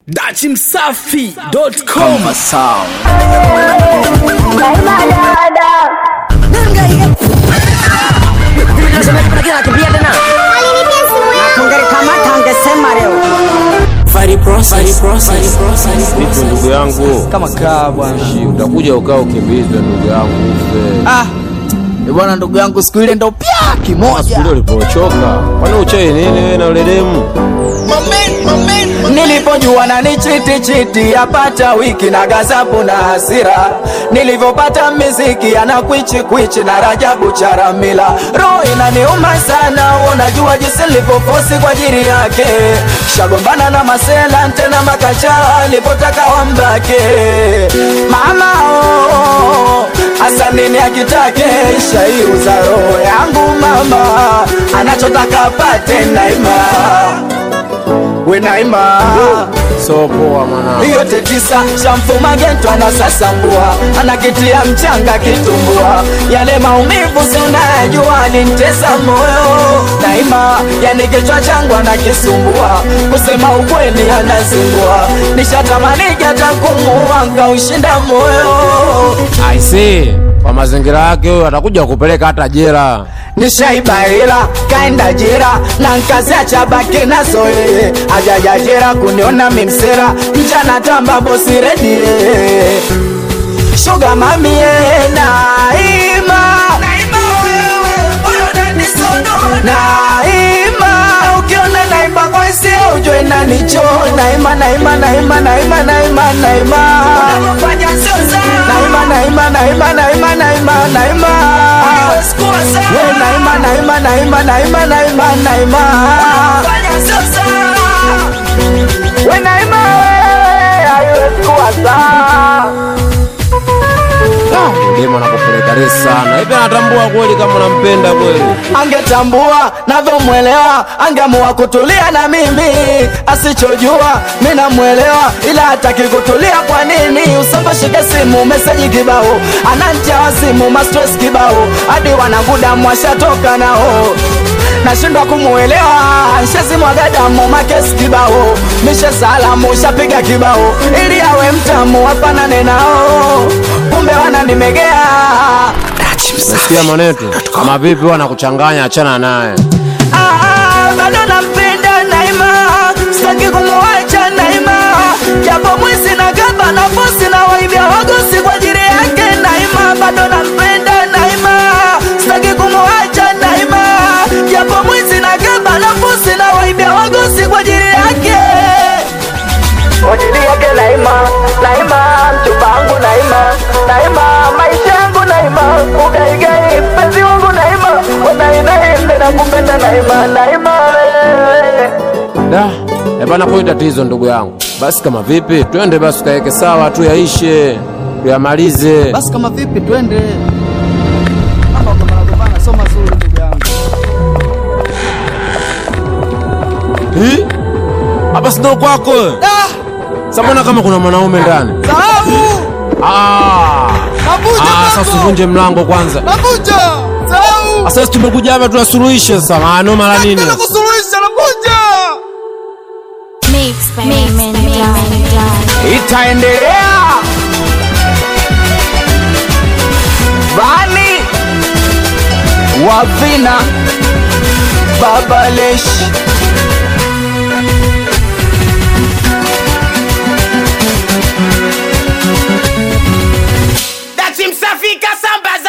dachimsafi.com sound. Vipi ndugu yangu? Kama kaa bwana. Utakuja ukao kimbizwe ndugu yangu ufe. Bwana ndugu yangu siku ile ndo pia kimoja. Siku ile ulipochoka. Kwani uchai nini wewe na ule demu? Nilipojua na ni chiti yapata wiki na gazabu na hasira. Nilivopata miziki ana kwichi na Rajabu Charamila. Roho inaniuma sana, unajua jinsi nilipofosi kwa ajili yake. Shagombana na masela tena makacha nilipotaka wambake. Mama asa nini akitake shaiuza roho yangu mama. Anachotaka apate Naima. We Naima So poa mwana. yote tisa shamfu magento anasasambua. Anakitia mchanga kitumbua. Yale maumivu si unayajua nintesa moyo. Naima yani kichwa changu anakisumbua. Kusema ukweli anazingua. Nishatamani hata kumuua ngaushinda moyo. I see. Kwa mazingira yake huyo atakuja kupeleka hata jela. Nishaibaila kaenda jera na nkazia chabaki na zoe. Ajaja jera kuniona mimsera mchana tamba bosi ready. Sugar mami Naima Naima ukiona Naima kwa isi ujue nanicho. Naima Naima Naima Naima Naima Naima Naima Naima Naima Naima Naima Naima we Naima Naima Naima Naima Naima Naima we Naima haiwezi kuwa sawa. Demu anakupeleka resi sana. Hivi anatambua kweli kama unampenda kweli? Angetambua navyomwelewa angeamua kutulia na mimi. Asichojua mimi namuelewa ila hataki kutulia. Kwa nini? Usambashike simu meseji kibao. Anantia wazimu ma stress kibao. Hadi wanaguda mwashatoka nao. Nashindwa kumuelewa nshezi mwaga damu makesi kibao. Mishe salamu shapiga kibao. Ili awe mtamu wafanane nao. Kumbe wananimegea. Nasikia manetu. Kama vipi wanakuchanganya, achana naye. Bado nampenda Naima. Sitaki kumuacha Naima. Japo mwizi na gamba na fosi na waibia wagosi kwa ajili yake Naima. Bado nampenda Naima. Sitaki kumuacha Naima. Japo mwizi na gamba na fosi na waibia wagosi kwa ajili yake. Kwa ajili yake Naima. Naima mchumba wangu Naima. Naima maisha yangu Naima. Ugaigai mpenzi wangu Naima. Naima nakupenda Naima. Naima Da, bana kwa tatizo ndugu yangu. Basi kama vipi, twende basi kaeke sawa tu yaishe. Tuyamalize. basi kama vipi twende. Kama unagombana sio mazuri ndugu yangu. Hapa sio kwako. Samona kama kuna mwanaume ndani. Sababu navuja Sasa usivunje mlango kwanza. navuja. Sababu Sasa tumekuja hapa tunasuluhisha sasa. Maana mara nini? kusuluhisha navuja. Mix by Itaendelea. Bani Wavina Babalesh dachimsafi kasamba